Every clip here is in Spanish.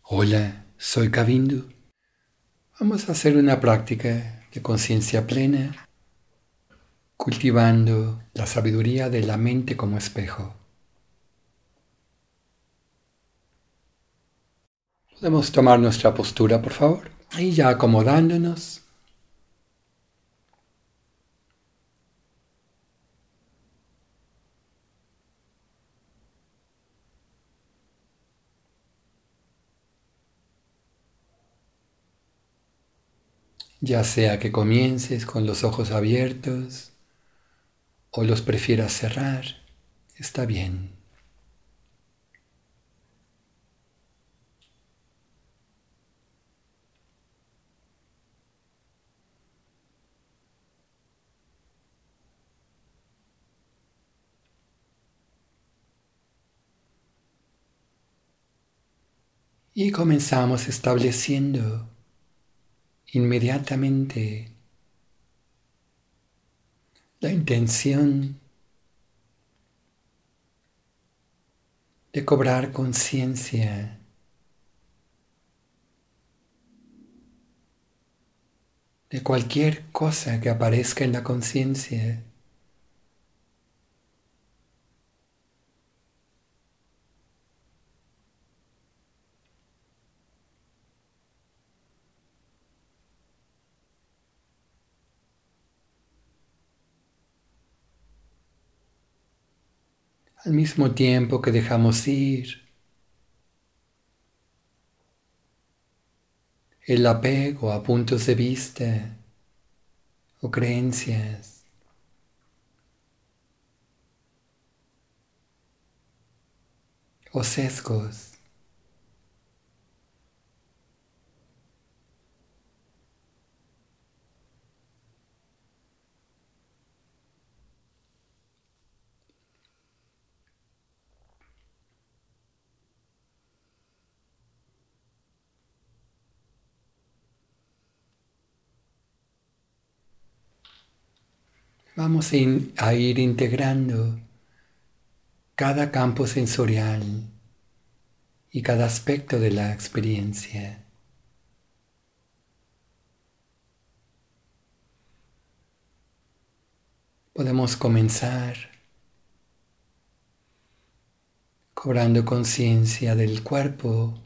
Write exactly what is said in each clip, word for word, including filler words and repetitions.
Hola, soy Kavindu. Vamos a hacer una práctica de conciencia plena, cultivando la sabiduría de la mente como espejo. Podemos tomar nuestra postura, por favor, y ya acomodándonos. Ya sea que comiences con los ojos abiertos o los prefieras cerrar, está bien. Y comenzamos estableciendo inmediatamente la intención de cobrar conciencia de cualquier cosa que aparezca en la conciencia. Al mismo tiempo que dejamos ir el apego a puntos de vista o creencias o sesgos. Vamos a, in- a ir integrando cada campo sensorial y cada aspecto de la experiencia. Podemos comenzar cobrando conciencia del cuerpo,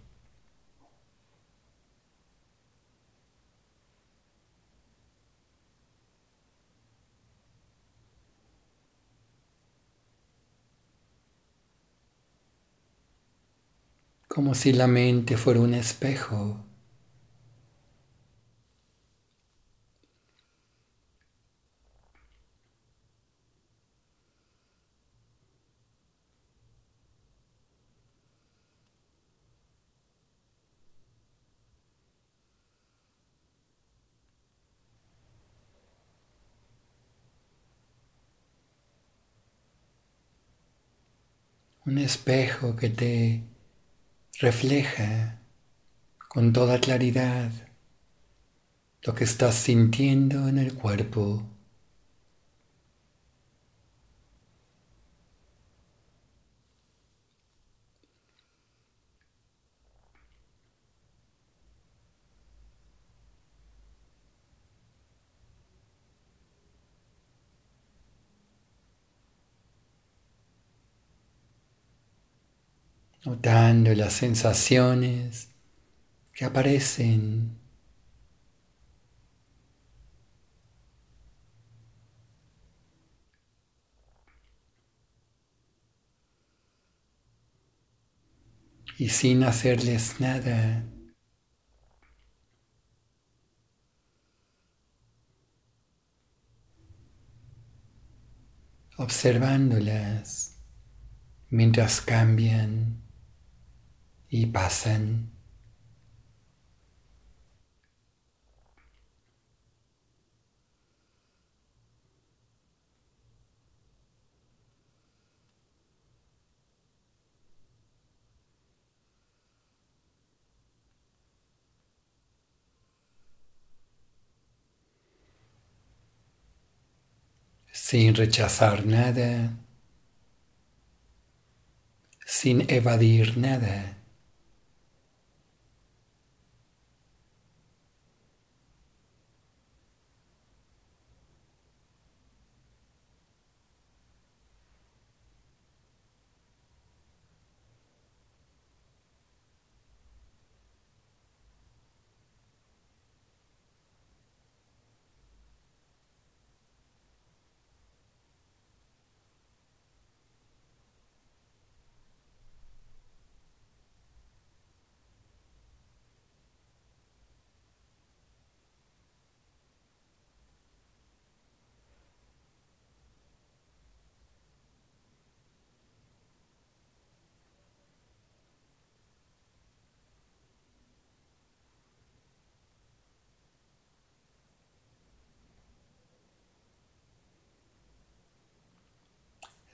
como si la mente fuera un espejo. Un espejo que te refleja con toda claridad lo que estás sintiendo en el cuerpo. Notando las sensaciones que aparecen. Y sin hacerles nada, observándolas mientras cambian y pasan. Sin rechazar nada, sin evadir nada.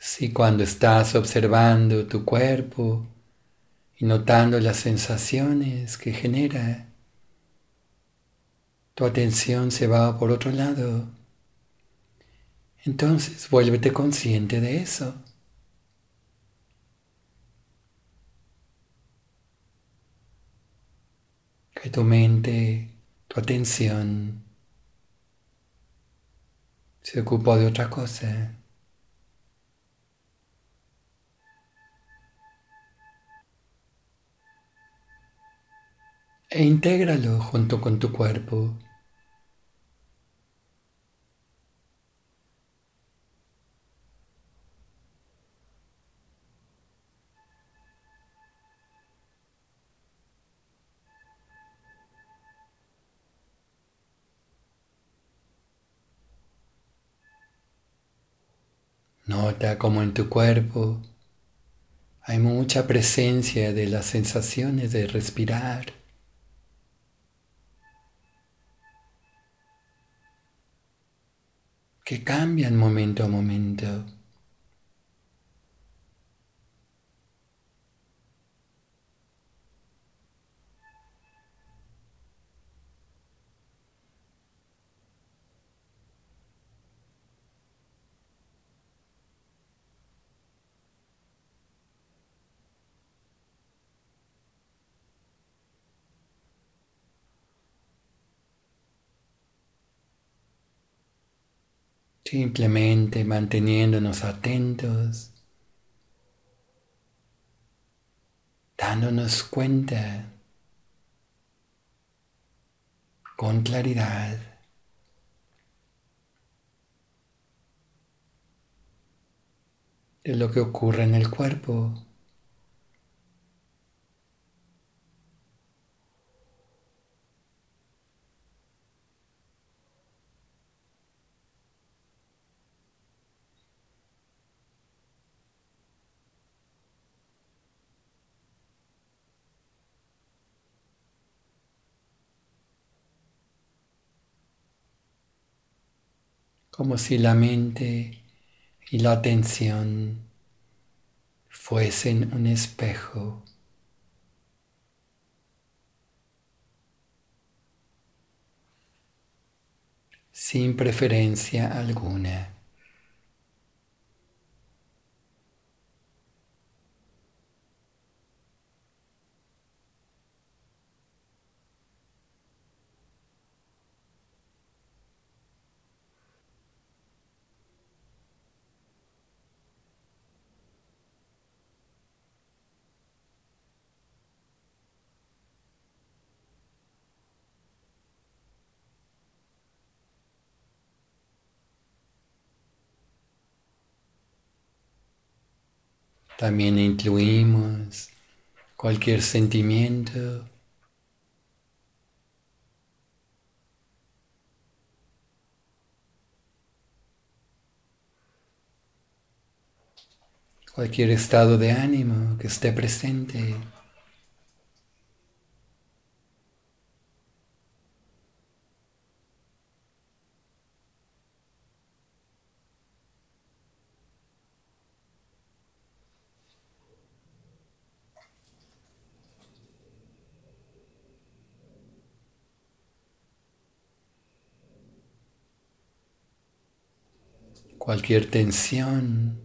Si cuando estás observando tu cuerpo y notando las sensaciones que genera, tu atención se va por otro lado, entonces vuélvete consciente de eso. Que tu mente, tu atención se ocupó de otra cosa. E intégralo junto con tu cuerpo. Nota cómo en tu cuerpo hay mucha presencia de las sensaciones de respirar, que cambian momento a momento. Simplemente manteniéndonos atentos, dándonos cuenta con claridad de lo que ocurre en el cuerpo. Como si la mente y la atención fuesen un espejo. Sin preferencia alguna. También incluimos cualquier sentimiento, cualquier estado de ánimo que esté presente. Cualquier tensión,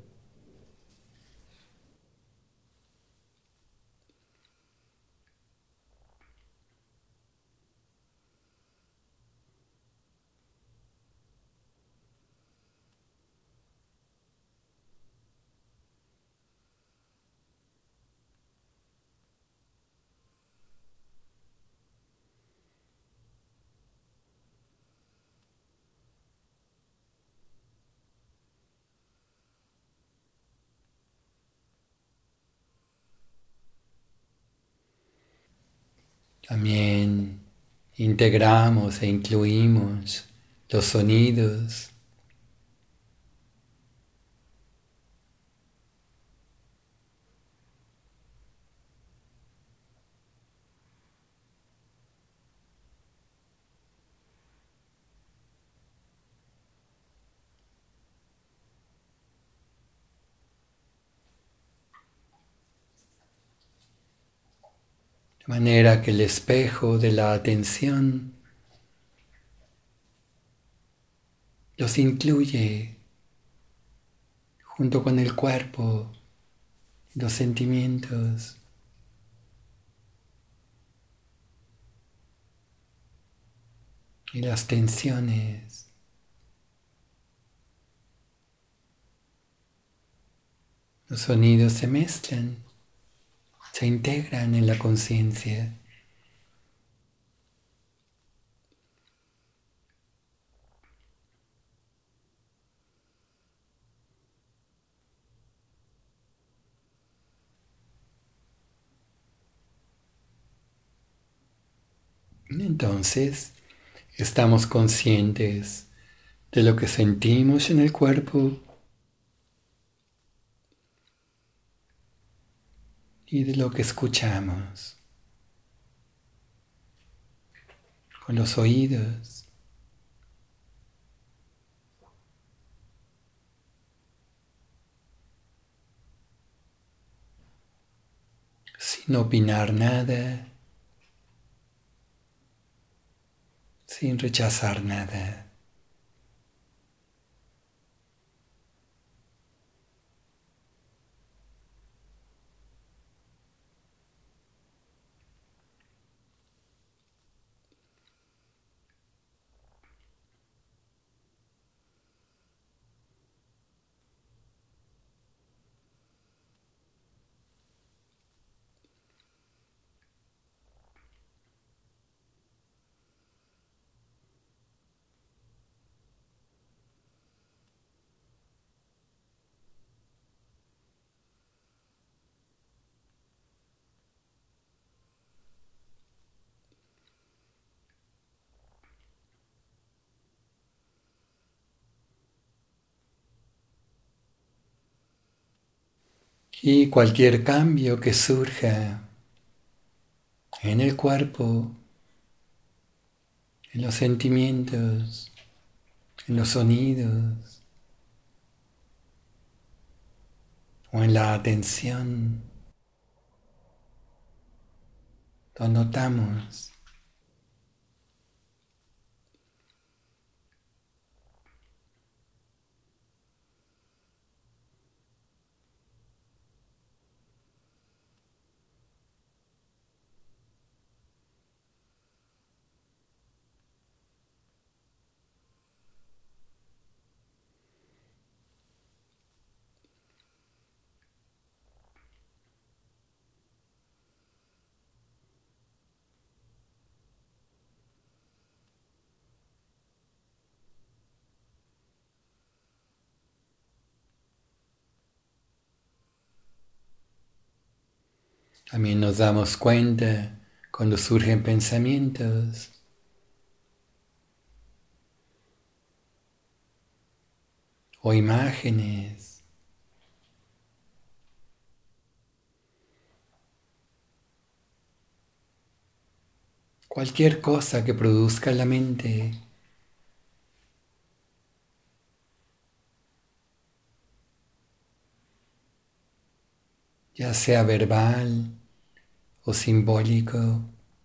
también integramos e incluimos los sonidos, manera que el espejo de la atención los incluye junto con el cuerpo, los sentimientos. Y las tensiones. Los sonidos se mezclan, se integran en la conciencia. Entonces, estamos conscientes de lo que sentimos en el cuerpo y de lo que escuchamos con los oídos. Sin opinar nada, sin rechazar nada. Y cualquier cambio que surja en el cuerpo, en los sentimientos, en los sonidos o en la atención, lo notamos. También nos damos cuenta cuando surgen pensamientos o imágenes. Cualquier cosa que produzca la mente. Ya sea verbal o simbólico.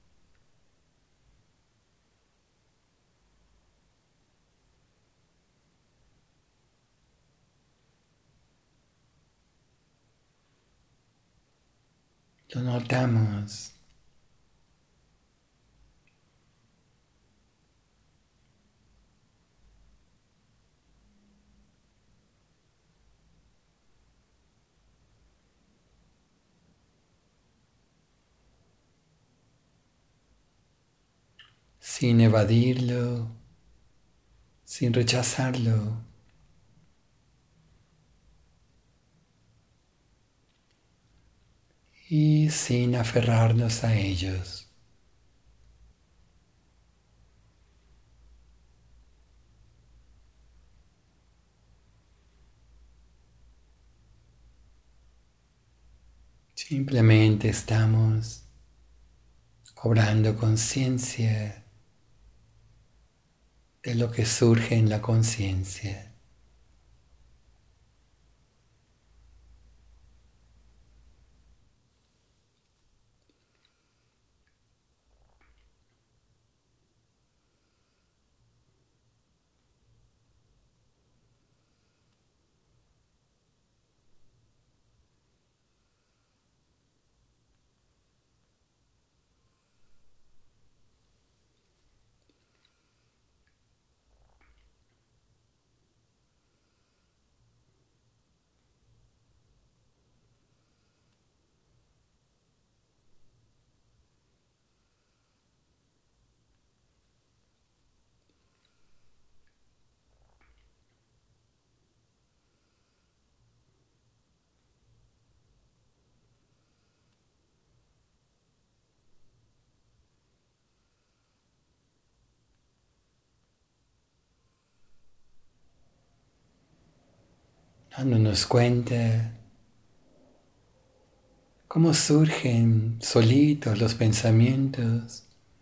Lo notamos. Sin evadirlo, sin rechazarlo. Y sin aferrarnos a ellos. Simplemente estamos cobrando conciencia de lo que surge en la conciencia. dándonos cuenta cómo surgen solitos los pensamientos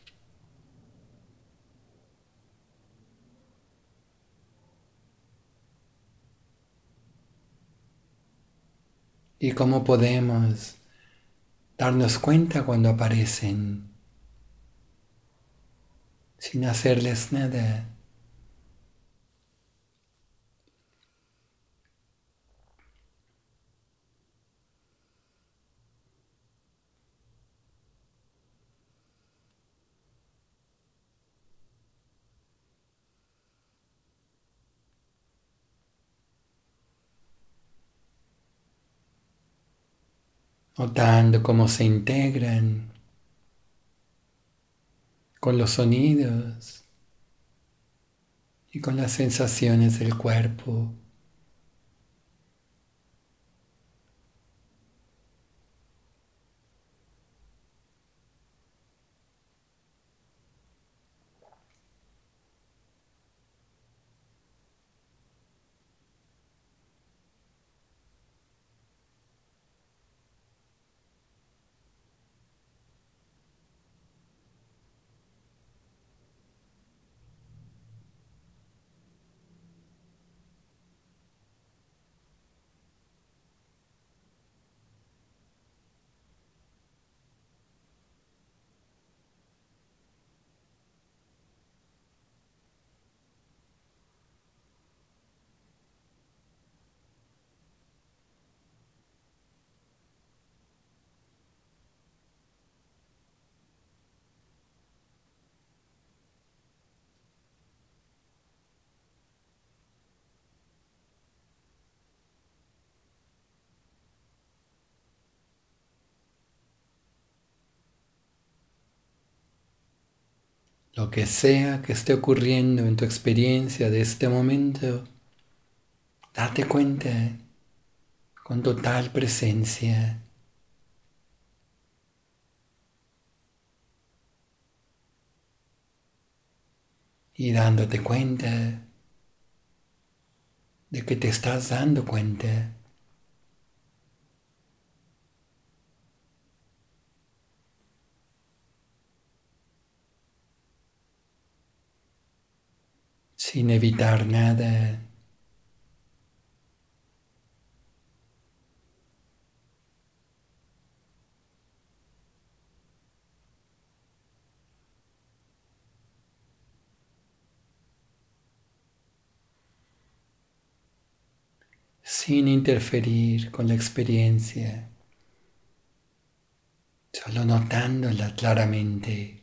y cómo podemos darnos cuenta cuando aparecen sin hacerles nada. Notando cómo se integran con los sonidos y con las sensaciones del cuerpo. Lo que sea que esté ocurriendo en tu experiencia de este momento, date cuenta con total presencia. Y dándote cuenta de que te estás dando cuenta. Sin evitar nada. Sin interferir con la experiencia, solo notándola claramente.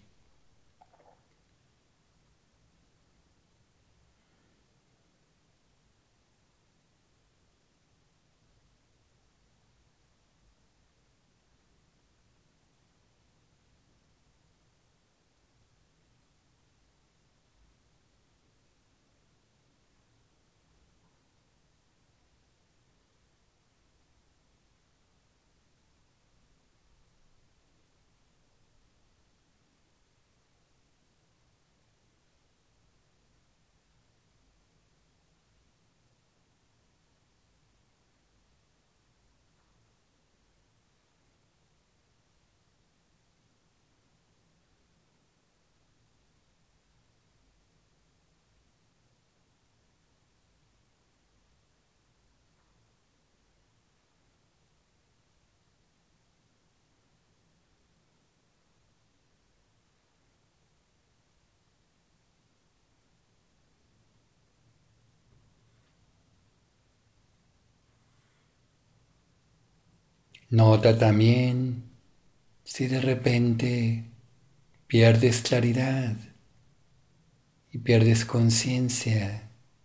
Nota también si de repente pierdes claridad y pierdes conciencia,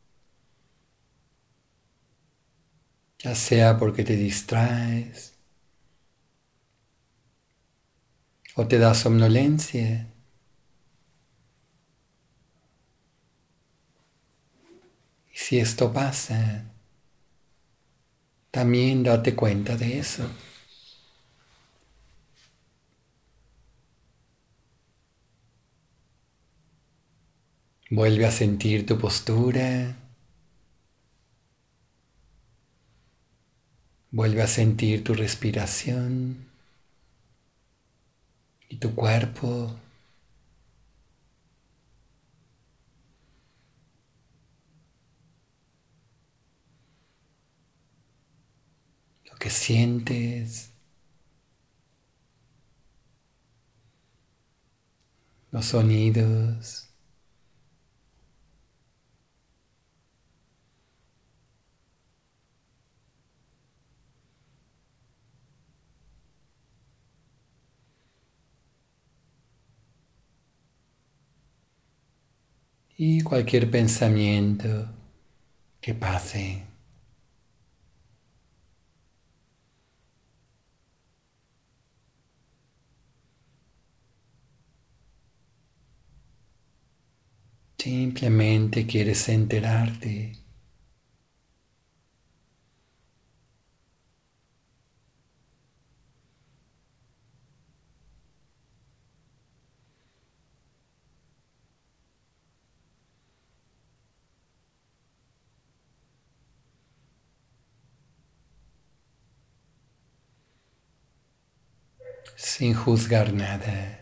ya sea porque te distraes o te da somnolencia. Y si esto pasa, también date cuenta de eso. Vuelve a sentir tu postura. Vuelve a sentir tu respiración y tu cuerpo. Lo que sientes, los sonidos. Y cualquier pensamiento que pase. Simplemente quieres enterarte. Sin juzgar nada.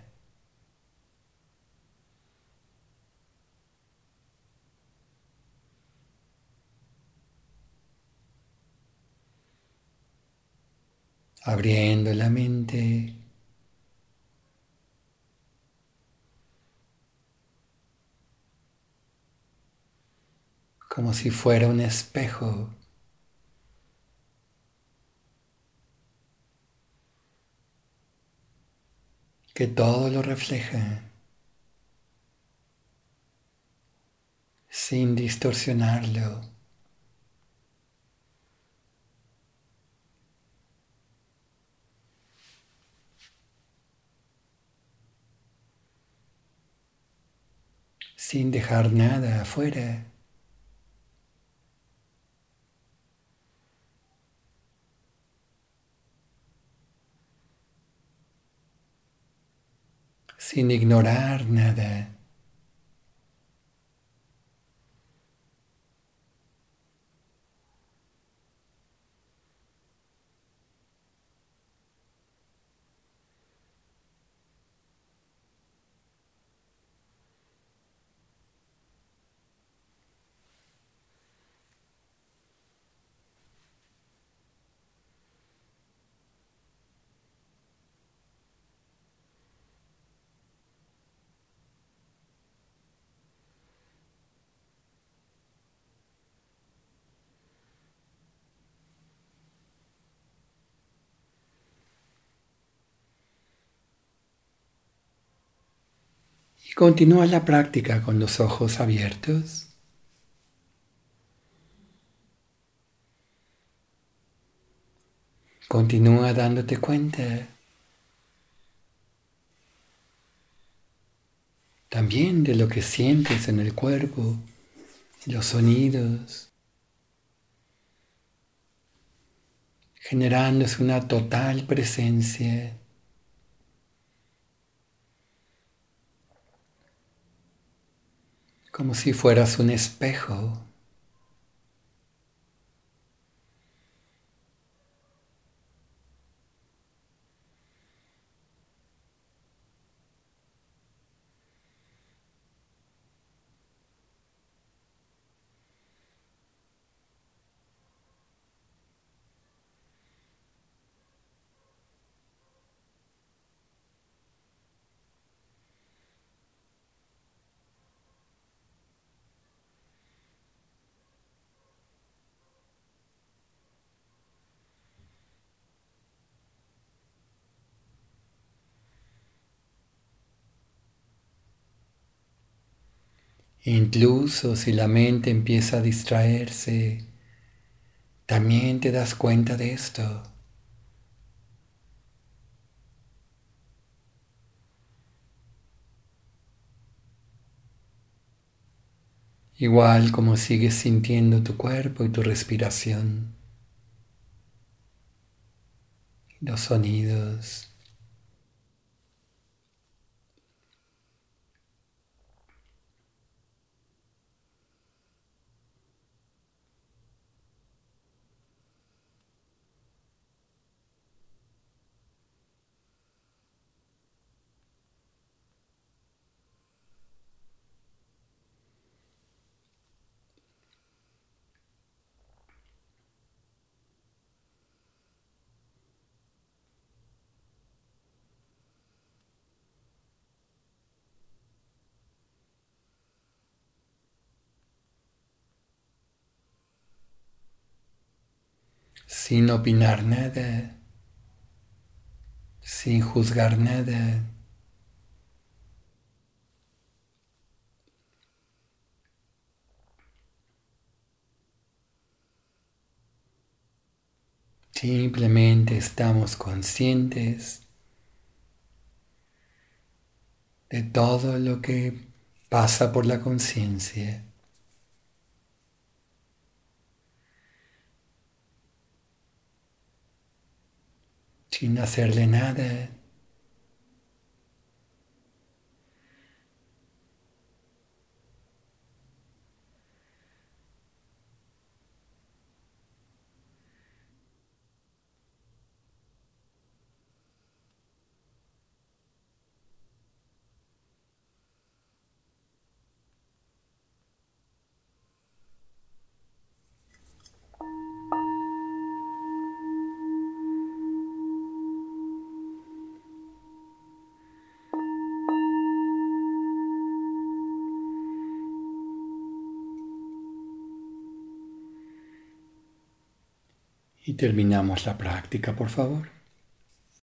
Abriendo la mente. Como si fuera un espejo. Que todo lo refleja. Sin distorsionarlo. Sin dejar nada afuera. Sin ignorar nada. Y continúa la práctica con los ojos abiertos. Continúa dándote cuenta también de lo que sientes en el cuerpo, los sonidos, generándose una total presencia, como si fueras un espejo. Incluso si la mente empieza a distraerse, también te das cuenta de esto. Igual como sigues sintiendo tu cuerpo y tu respiración, los sonidos. sin opinar nada, sin juzgar nada. Simplemente estamos conscientes de todo lo que pasa por la conciencia. Sin hacerle nada. Y terminamos la práctica, por favor.